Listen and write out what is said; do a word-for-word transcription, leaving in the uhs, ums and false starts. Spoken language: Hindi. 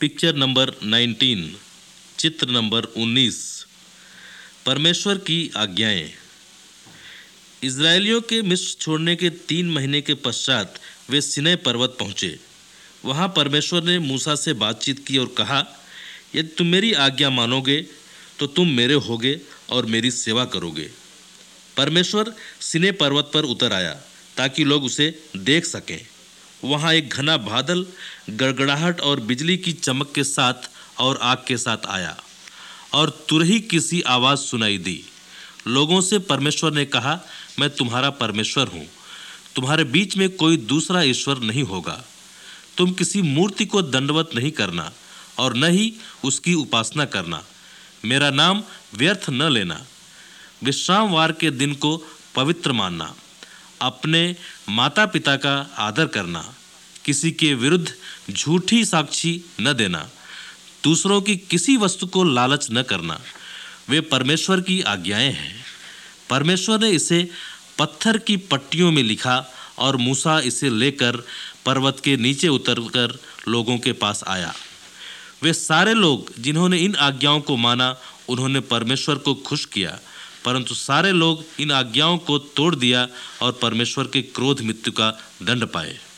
पिक्चर नंबर नाइनटीन, चित्र नंबर उन्नीस। परमेश्वर की आज्ञाएं। इजरायलियों के मिस्र छोड़ने के तीन महीने के पश्चात वे सिनै पर्वत पहुँचे। वहाँ परमेश्वर ने मूसा से बातचीत की और कहा, यदि तुम मेरी आज्ञा मानोगे तो तुम मेरे होगे और मेरी सेवा करोगे। परमेश्वर सिनै पर्वत पर उतर आया ताकि लोग उसे देख सकें। वहाँ एक घना बादल गड़गड़ाहट और बिजली की चमक के साथ और आग के साथ आया और तुरही किसी आवाज़ सुनाई दी। लोगों से परमेश्वर ने कहा, मैं तुम्हारा परमेश्वर हूँ, तुम्हारे बीच में कोई दूसरा ईश्वर नहीं होगा। तुम किसी मूर्ति को दंडवत नहीं करना और न ही उसकी उपासना करना। मेरा नाम व्यर्थ न लेना। विश्रामवार के दिन को पवित्र मानना। अपने माता पिता का आदर करना। किसी के विरुद्ध झूठी साक्षी न देना। दूसरों की किसी वस्तु को लालच न करना। वे परमेश्वर की आज्ञाएं हैं। परमेश्वर ने इसे पत्थर की पट्टियों में लिखा और मूसा इसे लेकर पर्वत के नीचे उतरकर लोगों के पास आया। वे सारे लोग जिन्होंने इन आज्ञाओं को माना, उन्होंने परमेश्वर को खुश किया, परंतु सारे लोग इन आज्ञाओं को तोड़ दिया और परमेश्वर के क्रोध मृत्यु का दंड पाए।